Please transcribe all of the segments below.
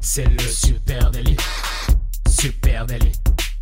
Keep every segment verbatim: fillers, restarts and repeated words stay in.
C'est le super délit. Super délit.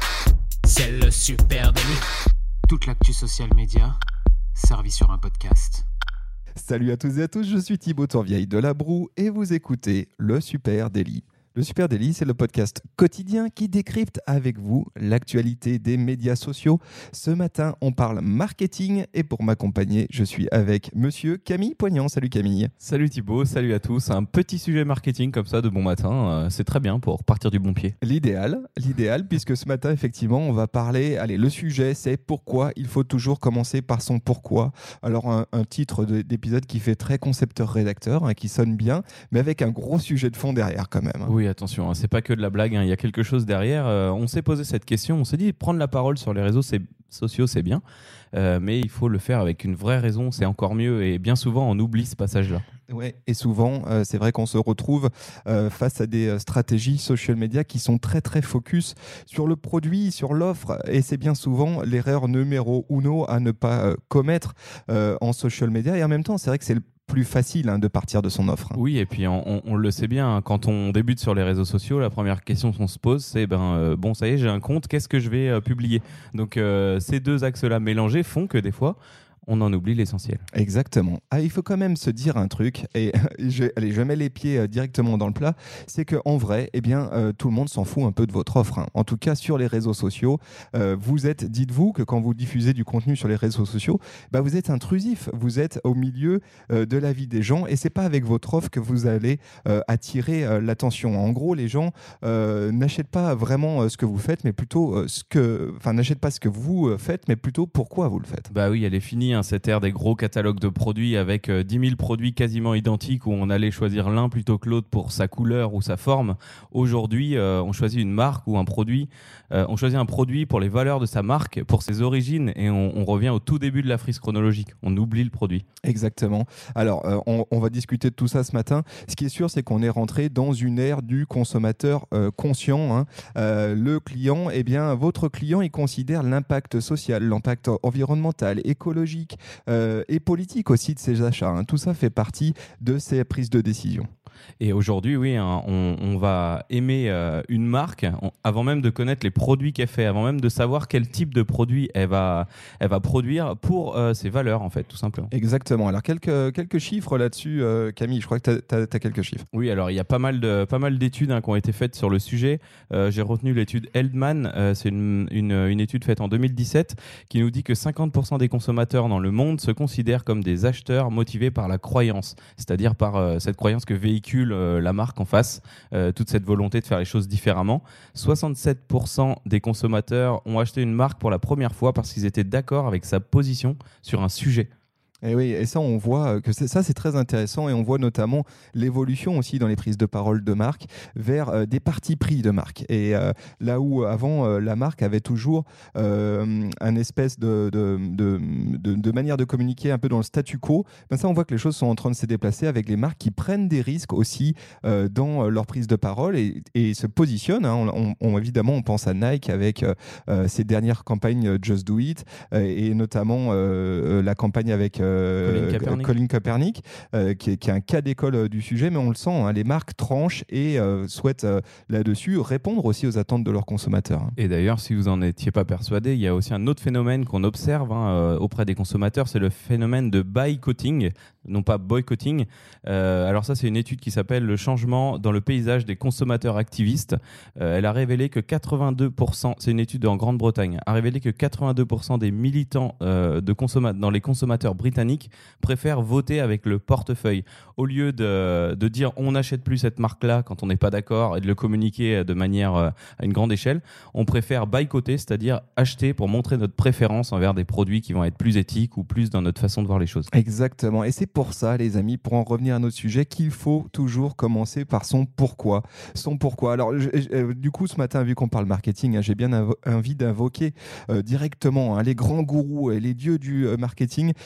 C'est le super délit. Toute l'actu social média servie sur un podcast. Salut à tous et à tous, je suis Thibaut Tourvieille de La Broue et vous écoutez le Super Délit. Le Super Délit, c'est le podcast quotidien qui décrypte avec vous l'actualité des médias sociaux. Ce matin, on parle marketing et pour m'accompagner, je suis avec monsieur Camille Poignant. Salut Camille. Salut Thibaut, salut à tous. Un petit sujet marketing comme ça de bon matin, euh, c'est très bien pour partir du bon pied. L'idéal, l'idéal, puisque ce matin, effectivement, on va parler, allez, le sujet, c'est pourquoi il faut toujours commencer par son pourquoi. Alors, un, un titre de, d'épisode qui fait très concepteur-rédacteur, hein, qui sonne bien, mais avec un gros sujet de fond derrière quand même. Hein. Oui, attention, hein, c'est pas que de la blague, hein, il y a quelque chose derrière. Euh, on s'est posé cette question, on s'est dit prendre la parole sur les réseaux c'est, sociaux, c'est bien, euh, mais il faut le faire avec une vraie raison, c'est encore mieux. Et bien souvent, on oublie ce passage-là. Ouais, et souvent, euh, c'est vrai qu'on se retrouve euh, face à des euh, stratégies social media qui sont très très focus sur le produit, sur l'offre, et c'est bien souvent l'erreur numéro uno à ne pas euh, commettre euh, en social media. Et en même temps, c'est vrai que c'est le plus facile hein, de partir de son offre. Oui, et puis on, on, on le sait bien, hein, quand on débute sur les réseaux sociaux, la première question qu'on se pose, c'est ben euh, bon, ça y est, j'ai un compte, qu'est-ce que je vais euh, publier ? Donc euh, ces deux axes-là mélangés font que des fois, on en oublie l'essentiel. Exactement. Ah, il faut quand même se dire un truc, et je, allez, je mets les pieds euh, directement dans le plat, c'est qu'en vrai, eh bien, euh, tout le monde s'en fout un peu de votre offre. Hein. En tout cas, sur les réseaux sociaux, euh, vous êtes, dites-vous que quand vous diffusez du contenu sur les réseaux sociaux, bah, vous êtes intrusif, vous êtes au milieu euh, de la vie des gens, et c'est pas avec votre offre que vous allez euh, attirer euh, l'attention. En gros, les gens euh, n'achètent pas vraiment euh, ce que vous faites, mais plutôt euh, ce que, enfin, n'achètent pas ce que vous euh, faites, mais plutôt pourquoi vous le faites. Bah oui, elle est finie, hein, cette ère des gros catalogues de produits avec euh, dix mille produits quasiment identiques où on allait choisir l'un plutôt que l'autre pour sa couleur ou sa forme. Aujourd'hui, euh, on choisit une marque ou un produit. Euh, on choisit un produit pour les valeurs de sa marque, pour ses origines, et on, on revient au tout début de la frise chronologique. On oublie le produit. Exactement. Alors, euh, on, on va discuter de tout ça ce matin. Ce qui est sûr, c'est qu'on est rentré dans une ère du consommateur euh, conscient. Hein. Euh, le client, eh bien, votre client, il considère l'impact social, l'impact environnemental, écologique, Euh, et politique aussi de ses achats. Hein. Tout ça fait partie de ses prises de décision. Et aujourd'hui, oui, hein, on, on va aimer euh, une marque on, avant même de connaître les produits qu'elle fait, avant même de savoir quel type de produit elle va, elle va produire pour euh, ses valeurs, en fait, tout simplement. Exactement. Alors, quelques, quelques chiffres là-dessus, euh, Camille, je crois que tu as quelques chiffres. Oui, alors il y a pas mal, de, pas mal d'études hein, qui ont été faites sur le sujet. Euh, j'ai retenu l'étude Heldman, euh, c'est une, une, une étude faite en deux mille dix-sept qui nous dit que cinquante pour cent des consommateurs dans le monde se considèrent comme des acheteurs motivés par la croyance, c'est-à-dire par euh, cette croyance que véhicule la marque en face, euh, toute cette volonté de faire les choses différemment. soixante-sept pour cent des consommateurs ont acheté une marque pour la première fois parce qu'ils étaient d'accord avec sa position sur un sujet. Et oui, et ça, on voit que c'est, ça, c'est très intéressant et on voit notamment l'évolution aussi dans les prises de parole de marque vers euh, des partis pris de marque. Et euh, là où avant, euh, la marque avait toujours euh, un espèce de, de, de, de, de manière de communiquer un peu dans le statu quo, ben ça, on voit que les choses sont en train de se déplacer avec les marques qui prennent des risques aussi euh, dans leur prise de parole et, et se positionnent. Hein. On, on, évidemment, on pense à Nike avec euh, ses dernières campagnes Just Do It euh, et notamment euh, la campagne avec euh, Colin Kaepernick, Colin Kaepernick euh, qui, est, qui est un cas d'école euh, du sujet, mais on le sent, hein, les marques tranchent et euh, souhaitent euh, là-dessus répondre aussi aux attentes de leurs consommateurs. Hein. Et d'ailleurs, si vous n'en étiez pas persuadé, il y a aussi un autre phénomène qu'on observe hein, euh, auprès des consommateurs, c'est le phénomène de boycotting, non pas boycotting. Euh, alors ça, c'est une étude qui s'appelle « Le changement dans le paysage des consommateurs activistes ». Euh, elle a révélé que quatre-vingt-deux pour cent, c'est une étude en Grande-Bretagne, a révélé que quatre-vingt-deux pour cent des militants euh, de consomma- dans les consommateurs britanniques préfèrent voter avec le portefeuille. Au lieu de, de dire on n'achète plus cette marque-là quand on n'est pas d'accord et de le communiquer de manière euh, à une grande échelle, on préfère boycotter, c'est-à-dire acheter pour montrer notre préférence envers des produits qui vont être plus éthiques ou plus dans notre façon de voir les choses. Exactement. Et c'est pour ça, les amis, pour en revenir à notre sujet, qu'il faut toujours commencer par son pourquoi. Son pourquoi. Alors, je, je, du coup, ce matin, vu qu'on parle marketing, hein, j'ai bien invo- envie d'invoquer euh, directement hein, les grands gourous et les dieux du euh, marketing. Et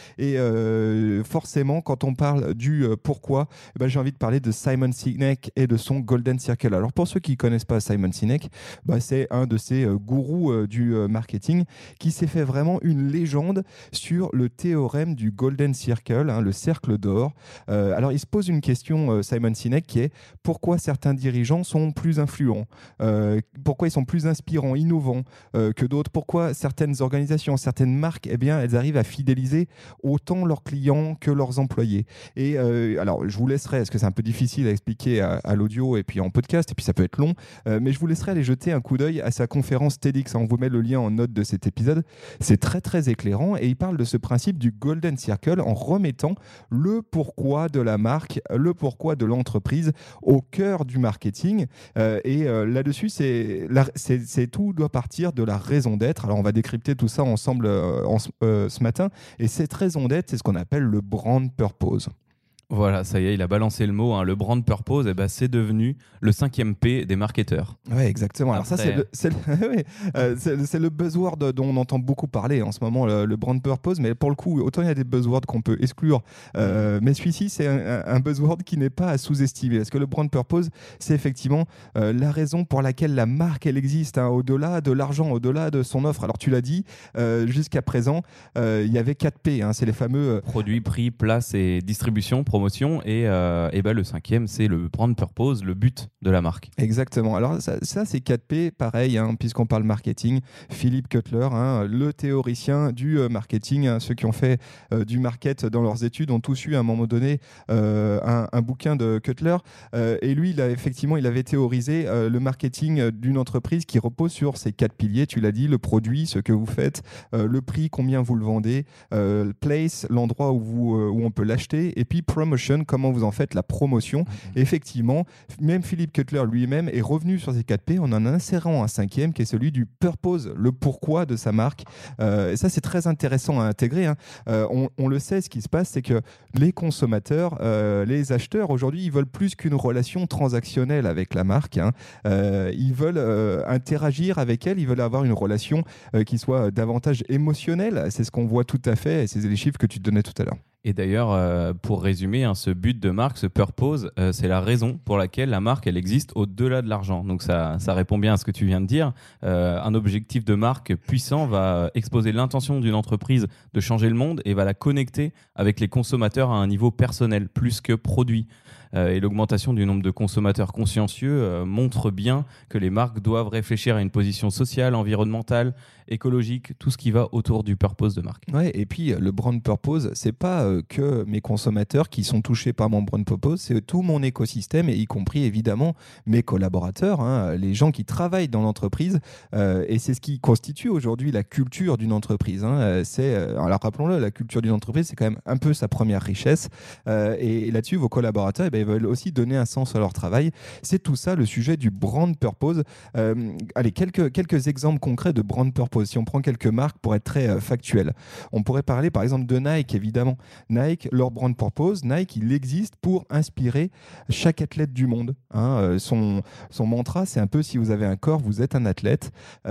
euh, forcément, quand on parle du euh, pourquoi, eh ben, j'ai envie de parler de Simon Sinek et de son Golden Circle. Alors pour ceux qui ne connaissent pas Simon Sinek, bah, c'est un de ces euh, gourous euh, du euh, marketing qui s'est fait vraiment une légende sur le théorème du Golden Circle, hein, le cercle d'or. Euh, alors il se pose une question, euh, Simon Sinek, qui est pourquoi certains dirigeants sont plus influents, euh, pourquoi ils sont plus inspirants, innovants euh, que d'autres, pourquoi certaines organisations, certaines marques, eh bien, elles arrivent à fidéliser autant leurs clients que leurs employés. Et euh, alors, je vous laisserai, parce que c'est un peu difficile à expliquer à, à l'audio et puis en podcast, et puis ça peut être long, euh, mais je vous laisserai aller jeter un coup d'œil à sa conférence TEDx. On vous met le lien en note de cet épisode. C'est très, très éclairant et il parle de ce principe du Golden Circle en remettant le pourquoi de la marque, le pourquoi de l'entreprise au cœur du marketing. Euh, et euh, là-dessus, c'est, la, c'est, c'est tout doit partir de la raison d'être. Alors, on va décrypter tout ça ensemble euh, en, euh, ce matin. Et cette raison d'être, c'est ce qu'on appelle le brand purpose. Voilà, ça y est, il a balancé le mot. Hein. Le brand purpose, eh ben, c'est devenu le cinquième P des marketeurs. Oui, exactement. Alors Après... ça, c'est le, c'est, le, oui, euh, c'est, c'est le buzzword dont on entend beaucoup parler en ce moment, le, le brand purpose. Mais pour le coup, autant il y a des buzzwords qu'on peut exclure. Euh, mais celui-ci, c'est un, un buzzword qui n'est pas à sous-estimer. Parce que le brand purpose, c'est effectivement euh, la raison pour laquelle la marque, elle existe, hein, au-delà de l'argent, au-delà de son offre. Alors tu l'as dit, euh, jusqu'à présent, euh, il y avait quatre P. Hein, c'est les fameux... Euh... Produit, prix, place et distribution, promotion. Et, euh, et ben le cinquième, c'est le brand purpose, le but de la marque. Exactement. Alors ça, ça c'est quatre P, pareil, hein, puisqu'on parle marketing. Philippe Kotler, hein, le théoricien du euh, marketing, hein, ceux qui ont fait euh, du market dans leurs études ont tous eu à un moment donné euh, un, un bouquin de Kotler. Euh, et lui, il a, effectivement, il avait théorisé euh, le marketing d'une entreprise qui repose sur ces quatre piliers. Tu l'as dit, le produit, ce que vous faites, euh, le prix, combien vous le vendez, euh, place, l'endroit où, vous, euh, où on peut l'acheter, et puis promotion, comment vous en faites la promotion. Mmh. Effectivement, même Philippe Kotler lui-même est revenu sur ces quatre P en en insérant un cinquième qui est celui du purpose, le pourquoi de sa marque. Euh, et ça, c'est très intéressant à intégrer. Hein. Euh, on, on le sait, ce qui se passe, c'est que les consommateurs, euh, les acheteurs, aujourd'hui, ils veulent plus qu'une relation transactionnelle avec la marque. Hein. Euh, ils veulent euh, interagir avec elle, ils veulent avoir une relation euh, qui soit davantage émotionnelle. C'est ce qu'on voit tout à fait, et c'est les chiffres que tu donnais tout à l'heure. Et d'ailleurs, euh, pour résumer, hein, ce but de marque, ce purpose, euh, c'est la raison pour laquelle la marque, elle existe au-delà de l'argent. Donc ça, ça répond bien à ce que tu viens de dire. Euh, un objectif de marque puissant va exposer l'intention d'une entreprise de changer le monde et va la connecter avec les consommateurs à un niveau personnel, plus que produit. Euh, et l'augmentation du nombre de consommateurs consciencieux euh, montre bien que les marques doivent réfléchir à une position sociale, environnementale, écologique, tout ce qui va autour du purpose de marque. Ouais, et puis le brand purpose, c'est pas euh, que mes consommateurs qui sont touchés par mon brand purpose, c'est tout mon écosystème, et y compris évidemment mes collaborateurs, hein, les gens qui travaillent dans l'entreprise, euh, et c'est ce qui constitue aujourd'hui la culture d'une entreprise. Hein. C'est, euh, alors rappelons-le, la culture d'une entreprise, c'est quand même un peu sa première richesse, euh, et, et là-dessus, vos collaborateurs, eh ben, ils veulent aussi donner un sens à leur travail. C'est tout ça le sujet du brand purpose. Euh, allez, quelques, quelques exemples concrets de brand purpose. Si on prend quelques marques pour être très euh, factuel, on pourrait parler par exemple de Nike, évidemment. Nike, leur brand purpose, Nike, il existe pour inspirer chaque athlète du monde. Hein. Euh, son, son mantra, c'est un peu si vous avez un corps, vous êtes un athlète.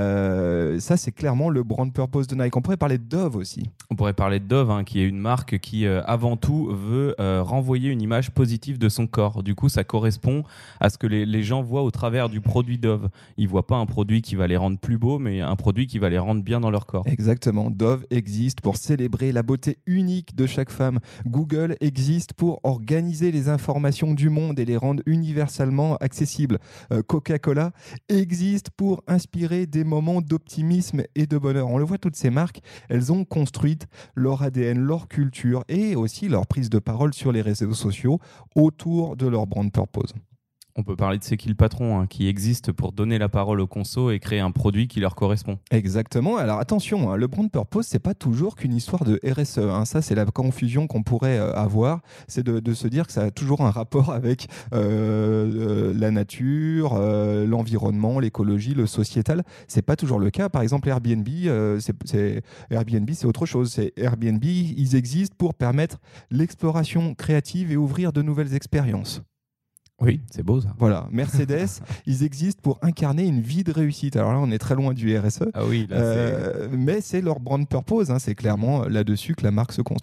Euh, ça, c'est clairement le brand purpose de Nike. On pourrait parler de Dove aussi. On pourrait parler de Dove, hein, qui est une marque qui, euh, avant tout, veut euh, renvoyer une image positive de son corps. Du coup, ça correspond à ce que les, les gens voient au travers du produit Dove. Ils ne voient pas un produit qui va les rendre plus beaux, mais un produit qui va les rendre bien dans leur corps. Exactement. Dove existe pour célébrer la beauté unique de chaque femme. Google existe pour organiser les informations du monde et les rendre universellement accessibles. Euh, Coca-Cola existe pour inspirer des moments d'optimisme et de bonheur. On le voit, toutes ces marques, elles ont construit leur A D N, leur culture et aussi leur prise de parole sur les réseaux sociaux autour de leur brand purpose. On peut parler de C'est qui le patron, hein, qui existe pour donner la parole aux consos et créer un produit qui leur correspond. Exactement. Alors attention, hein, le brand purpose, c'est pas toujours qu'une histoire de R S E. Hein. Ça, c'est la confusion qu'on pourrait euh, avoir. C'est de, de se dire que ça a toujours un rapport avec euh, euh, la nature, euh, l'environnement, l'écologie, le sociétal. C'est pas toujours le cas. Par exemple, Airbnb, euh, c'est, c'est, Airbnb, c'est autre chose. C'est Airbnb, ils existent pour permettre l'exploration créative et ouvrir de nouvelles expériences. Oui, c'est beau ça. Voilà, Mercedes, ils existent pour incarner une vie de réussite. Alors là, on est très loin du R S E. Ah oui, là, euh, c'est... mais c'est leur brand purpose, hein, c'est clairement là-dessus que la marque se construit.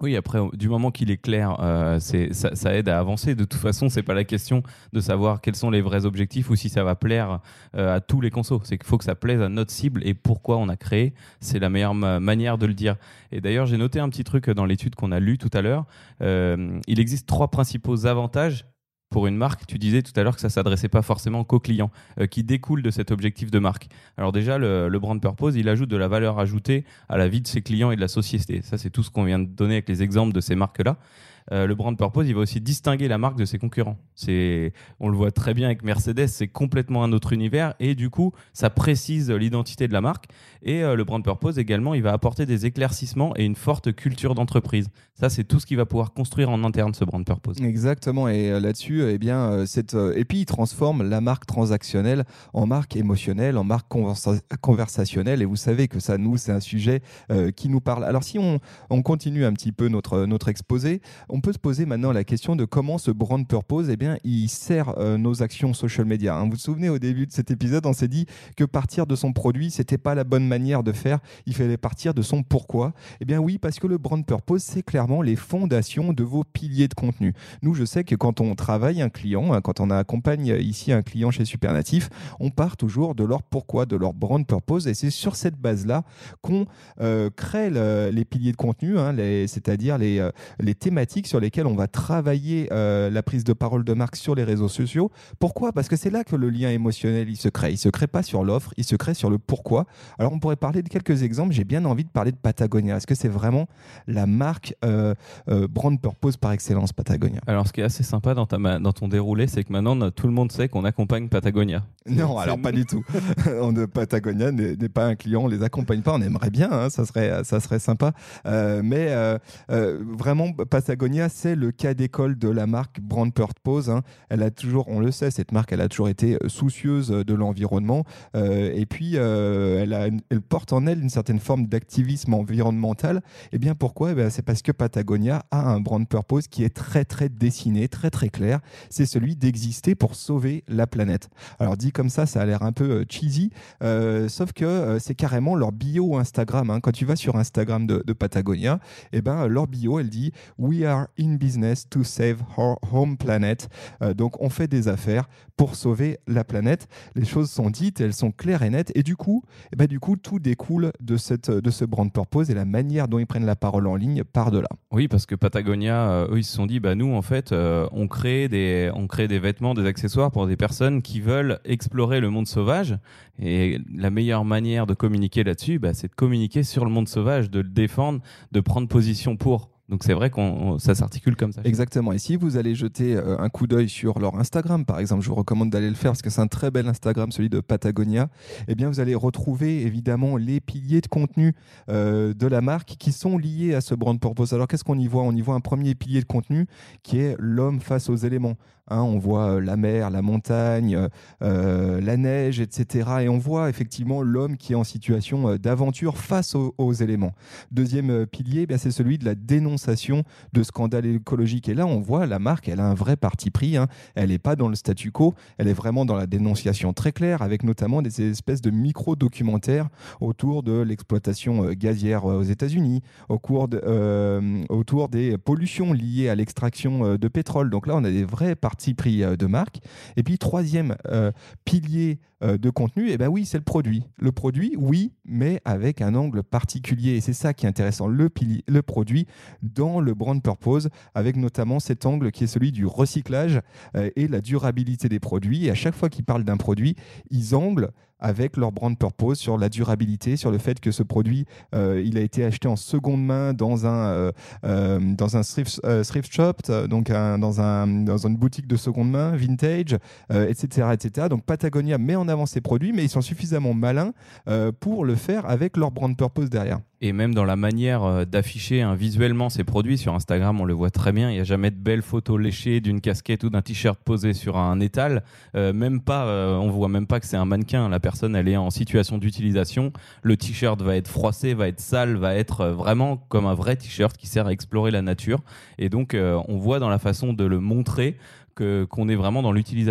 Oui, après, du moment qu'il est clair, euh, c'est, ça, ça aide à avancer. De toute façon, c'est pas la question de savoir quels sont les vrais objectifs ou si ça va plaire euh, à tous les consos. C'est qu'il faut que ça plaise à notre cible et pourquoi on a créé. C'est la meilleure ma- manière de le dire. Et d'ailleurs, j'ai noté un petit truc dans l'étude qu'on a lue tout à l'heure. Euh, il existe trois principaux avantages pour une marque. Tu disais tout à l'heure que ça ne s'adressait pas forcément qu'aux clients, euh, qui découlent de cet objectif de marque. Alors déjà, le, le brand purpose, il ajoute de la valeur ajoutée à la vie de ses clients et de la société. Ça, c'est tout ce qu'on vient de donner avec les exemples de ces marques-là. Euh, le brand purpose, il va aussi distinguer la marque de ses concurrents. C'est, on le voit très bien avec Mercedes, c'est complètement un autre univers et du coup, ça précise l'identité de la marque. Et euh, le brand purpose également, il va apporter des éclaircissements et une forte culture d'entreprise. Ça, c'est tout ce qu'il va pouvoir construire en interne, ce brand purpose. Exactement. Et euh, là-dessus, eh bien, euh, cette, euh, et puis il transforme la marque transactionnelle en marque émotionnelle, en marque conversa- conversationnelle. Et vous savez que ça, nous, c'est un sujet euh, qui nous parle. Alors, si on, on continue un petit peu notre, notre exposé, on peut se poser maintenant la question de comment ce brand purpose, eh bien, il sert euh, nos actions social media. Hein. Vous vous souvenez, au début de cet épisode, on s'est dit que partir de son produit, c'était pas la bonne manière de faire. Il fallait partir de son pourquoi. Eh bien oui, parce que le brand purpose, c'est clairement les fondations de vos piliers de contenu. Nous, je sais que quand on travaille un client, hein, quand on accompagne ici un client chez Supernatif, on part toujours de leur pourquoi, de leur brand purpose, et c'est sur cette base-là qu'on euh, crée le, les piliers de contenu, hein, les, c'est-à-dire les, euh, les thématiques sur lesquelles on va travailler euh, la prise de parole de marque sur les réseaux sociaux. Pourquoi ? Parce que c'est là que le lien émotionnel il se crée. Il se crée pas sur l'offre, il se crée sur le pourquoi. Alors on pourrait parler de quelques exemples. J'ai bien envie de parler de Patagonia. Est-ce que c'est vraiment la marque euh, euh, brand purpose par excellence, Patagonia ? Alors, ce qui est assez sympa dans, ta ma- dans ton déroulé, c'est que maintenant, tout le monde sait qu'on accompagne Patagonia. Non, C'est- alors c'est- pas du tout. On de Patagonia n'est, n'est pas un client, on les accompagne pas. On aimerait bien, hein, ça serait, ça serait sympa. Euh, mais euh, euh, vraiment, Patagonia, c'est le cas d'école de la marque brand purpose. Hein. Elle a toujours, on le sait, cette marque, elle a toujours été soucieuse de l'environnement. Euh, et puis, euh, elle, a, elle porte en elle une certaine forme d'activisme environnemental. Et bien pourquoi ? Eh bien, c'est parce que Patagonia a un brand purpose qui est très très dessiné, très très clair. C'est celui d'exister pour sauver la planète. Alors dit comme ça, ça a l'air un peu euh, cheesy, euh, sauf que euh, c'est carrément leur bio Instagram. Hein. Quand tu vas sur Instagram de, de Patagonia, eh ben, leur bio, elle dit « We are in business to save our home planet ». Euh, donc on fait des affaires pour sauver la planète. Les choses sont dites, elles sont claires et nettes. Et du coup, eh ben, du coup tout découle de, cette, de ce brand purpose et la manière dont ils prennent la parole en ligne part de là. Oui, parce que Patagonia, euh, eux, ils se sont dit, bah, nous, en fait, euh, on, crée des, on crée des vêtements, des accessoires pour des personnes qui veulent explorer le monde sauvage. Et la meilleure manière de communiquer là-dessus, bah, c'est de communiquer sur le monde sauvage, de le défendre, de prendre position pour. Donc c'est vrai que ça s'articule comme ça. Exactement. Et si vous allez jeter euh, un coup d'œil sur leur Instagram, par exemple, je vous recommande d'aller le faire parce que c'est un très bel Instagram, celui de Patagonia, eh bien vous allez retrouver évidemment les piliers de contenu euh, de la marque qui sont liés à ce brand purpose. Alors qu'est-ce qu'on y voit ? On y voit un premier pilier de contenu qui est l'homme face aux éléments. Hein, on voit euh, la mer, la montagne, euh, la neige, et cetera. Et on voit effectivement l'homme qui est en situation euh, d'aventure face aux, aux éléments. Deuxième euh, pilier, eh c'est celui de la dénonciation de scandales écologiques. Et là, on voit la marque, elle a un vrai parti pris. Hein. Elle n'est pas dans le statu quo, elle est vraiment dans la dénonciation très claire, avec notamment des espèces de micro-documentaires autour de l'exploitation euh, gazière euh, aux États-Unis, au cours de, euh, autour des pollutions liées à l'extraction euh, de pétrole. Donc là, on a des vrais partis pris de marque. Et puis, troisième euh, pilier euh, de contenu, eh ben oui, c'est le produit. Le produit, oui, mais avec un angle particulier. Et c'est ça qui est intéressant, le, pilier, le produit dans le brand purpose, avec notamment cet angle qui est celui du recyclage euh, et la durabilité des produits. Et à chaque fois qu'ils parlent d'un produit, ils anglent avec leur brand purpose sur la durabilité, sur le fait que ce produit, euh, il a été acheté en seconde main dans un, euh, euh, dans un thrift, euh, thrift shop, donc un, dans, un, dans une boutique de seconde main, vintage, euh, et cetera, et cetera. Donc Patagonia met en avant ses produits, mais ils sont suffisamment malins euh, pour le faire avec leur brand purpose derrière. Et même dans la manière d'afficher hein, visuellement ces produits sur Instagram, on le voit très bien. Il n'y a jamais de belles photos léchées d'une casquette ou d'un t-shirt posé sur un étal. Euh, même pas, euh, on voit même pas que c'est un mannequin. La personne, elle est en situation d'utilisation. Le t-shirt va être froissé, va être sale, va être vraiment comme un vrai t-shirt qui sert à explorer la nature. Et donc, euh, on voit dans la façon de le montrer que, qu'on est vraiment dans l'utilisation.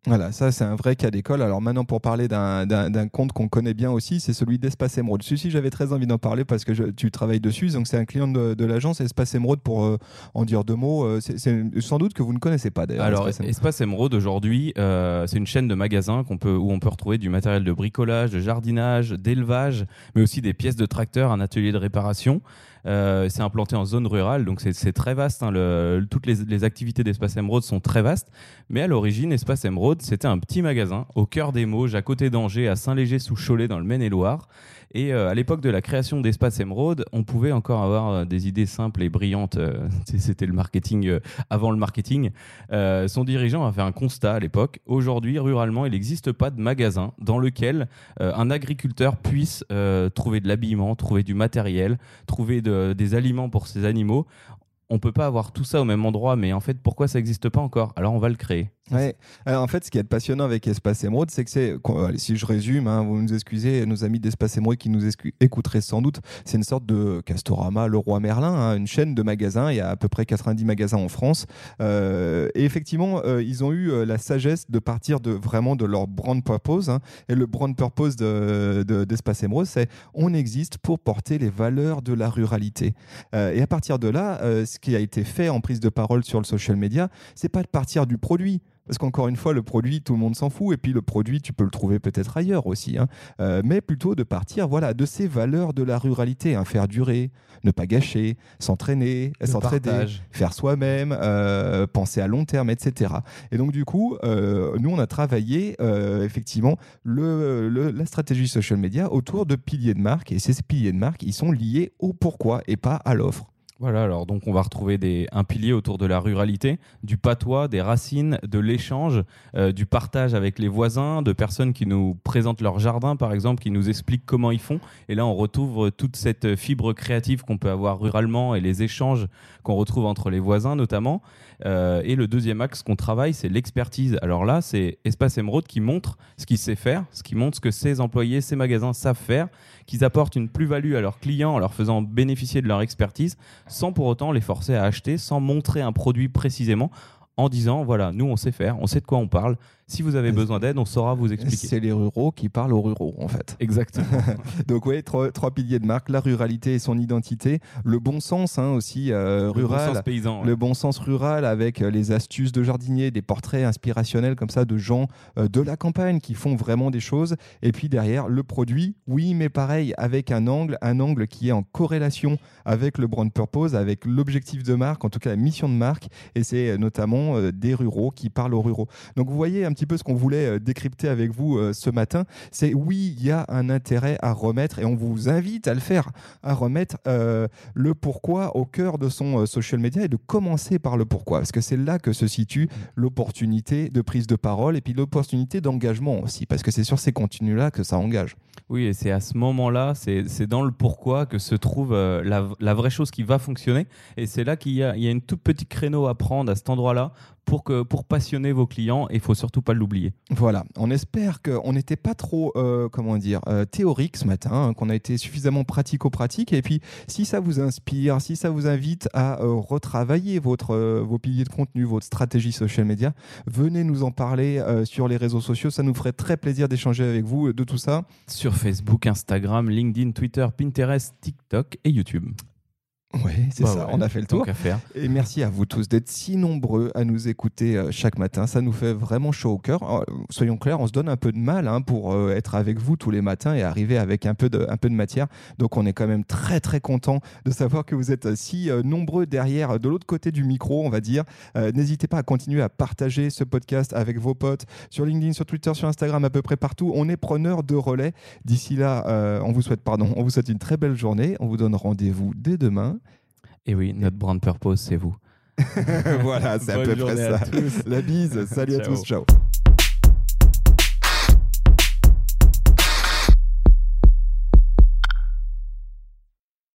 Voilà, ça c'est un vrai cas d'école. Alors maintenant, pour parler d'un, d'un, d'un compte qu'on connaît bien aussi, c'est celui d'Espace Émeraude. Celui-ci, j'avais très envie d'en parler parce que je, tu travailles dessus. Donc c'est un client de, de l'agence Espace Émeraude. Pour euh, en dire deux mots, euh, c'est, c'est sans doute que vous ne connaissez pas d'ailleurs. Alors Espace Émeraude, Espace Émeraude aujourd'hui, euh, c'est une chaîne de magasins qu'on peut, où on peut retrouver du matériel de bricolage, de jardinage, d'élevage, mais aussi des pièces de tracteur, un atelier de réparation. Euh, c'est implanté en zone rurale, donc c'est, c'est très vaste. Hein, le, toutes les, les activités d'Espace Émeraude sont très vastes. Mais à l'origine, Espace Émeraude, c'était un petit magasin au cœur des Mauges, à côté d'Angers, à Saint-Léger-sous-Cholet, dans le Maine-et-Loire. Et euh, à l'époque de la création d'Espace Émeraude, on pouvait encore avoir euh, des idées simples et brillantes. Euh, c'était le marketing euh, avant le marketing. Euh, son dirigeant a fait un constat à l'époque. Aujourd'hui, ruralement, il n'existe pas de magasin dans lequel euh, un agriculteur puisse euh, trouver de l'habillement, trouver du matériel, trouver de, des aliments pour ses animaux. On ne peut pas avoir tout ça au même endroit, mais en fait, pourquoi ça n'existe pas encore ? Alors, on va le créer. Ouais. Alors, en fait, ce qui est passionnant avec Espace Émeraude, c'est que c'est, si je résume, hein, vous nous excusez, nos amis d'Espace Émeraude qui nous escu- écouteraient sans doute, c'est une sorte de Castorama, Leroy Merlin, hein, une chaîne de magasins. Il y a à peu près quatre-vingt-dix magasins en France. Euh, et effectivement, euh, ils ont eu euh, la sagesse de partir de, vraiment de leur brand purpose. Hein, et le brand purpose de, de, d'Espace Émeraude, c'est on existe pour porter les valeurs de la ruralité. Euh, et à partir de là, euh, ce qui a été fait en prise de parole sur le social media, c'est pas de partir du produit. Parce qu'encore une fois, le produit, tout le monde s'en fout. Et puis le produit, tu peux le trouver peut-être ailleurs aussi. Hein. Euh, mais plutôt de partir voilà, de ces valeurs de la ruralité. Hein. Faire durer, ne pas gâcher, s'entraîner, le s'entraider, partage. Faire soi-même, euh, penser à long terme, et cetera. Et donc du coup, euh, nous, on a travaillé euh, effectivement le, le, la stratégie social media autour de piliers de marque. Et ces piliers de marque, ils sont liés au pourquoi et pas à l'offre. Voilà, alors donc on va retrouver des, un pilier autour de la ruralité, du patois, des racines, de l'échange, euh, du partage avec les voisins, de personnes qui nous présentent leur jardin par exemple, qui nous expliquent comment ils font. Et là on retrouve toute cette fibre créative qu'on peut avoir ruralement et les échanges qu'on retrouve entre les voisins notamment. Euh, et le deuxième axe qu'on travaille, c'est l'expertise. Alors là, c'est Espace Émeraude qui montre ce qu'il sait faire, ce qui montre ce que ses employés, ses magasins savent faire, qu'ils apportent une plus-value à leurs clients en leur faisant bénéficier de leur expertise, sans pour autant les forcer à acheter, sans montrer un produit précisément, en disant voilà, nous on sait faire, on sait de quoi on parle. Si vous avez besoin d'aide, on saura vous expliquer. C'est les ruraux qui parlent aux ruraux, en fait. Exactement. Donc oui, trois, trois piliers de marque, la ruralité et son identité, le bon sens hein, aussi euh, rural, le bon sens paysan, ouais. Le bon sens rural avec les astuces de jardinier, des portraits inspirationnels comme ça de gens euh, de la campagne qui font vraiment des choses. Et puis derrière, le produit, oui, mais pareil, avec un angle, un angle qui est en corrélation avec le brand purpose, avec l'objectif de marque, en tout cas la mission de marque. Et c'est notamment euh, des ruraux qui parlent aux ruraux. Donc vous voyez un petit peu ce qu'on voulait décrypter avec vous euh, ce matin, c'est oui, il y a un intérêt à remettre, et on vous invite à le faire, à remettre euh, le pourquoi au cœur de son euh, social media et de commencer par le pourquoi, parce que c'est là que se situe l'opportunité de prise de parole et puis l'opportunité d'engagement aussi, parce que c'est sur ces contenus-là que ça engage. Oui, et c'est à ce moment-là, c'est, c'est dans le pourquoi que se trouve euh, la, la vraie chose qui va fonctionner, et c'est là qu'il y a, il y a une toute petite créneau à prendre à cet endroit-là pour, que, pour passionner vos clients, et il ne faut surtout pas l'oublier. Voilà, on espère qu'on n'était pas trop euh, comment dire, euh, théorique ce matin, hein, qu'on a été suffisamment pratico-pratique, et puis si ça vous inspire, si ça vous invite à euh, retravailler votre, euh, vos piliers de contenu, votre stratégie social media, venez nous en parler euh, sur les réseaux sociaux, ça nous ferait très plaisir d'échanger avec vous de tout ça. Sur Facebook, Instagram, LinkedIn, Twitter, Pinterest, TikTok et YouTube. Oui, c'est bah ça, ouais, on a fait le tour. Et merci à vous tous d'être si nombreux à nous écouter euh, chaque matin. Ça nous fait vraiment chaud au cœur. Euh, soyons clairs, on se donne un peu de mal hein, pour euh, être avec vous tous les matins et arriver avec un peu, de, un peu de matière. Donc on est quand même très très content de savoir que vous êtes si euh, nombreux derrière, de l'autre côté du micro, on va dire. Euh, n'hésitez pas à continuer à partager ce podcast avec vos potes sur LinkedIn, sur Twitter, sur Instagram, à peu près partout. On est preneur de relais. D'ici là, euh, on vous souhaite, pardon, on vous souhaite une très belle journée. On vous donne rendez-vous dès demain. Et oui, notre brand purpose, c'est vous. Voilà, c'est à peu près ça. La bise, salut ciao. À tous, ciao.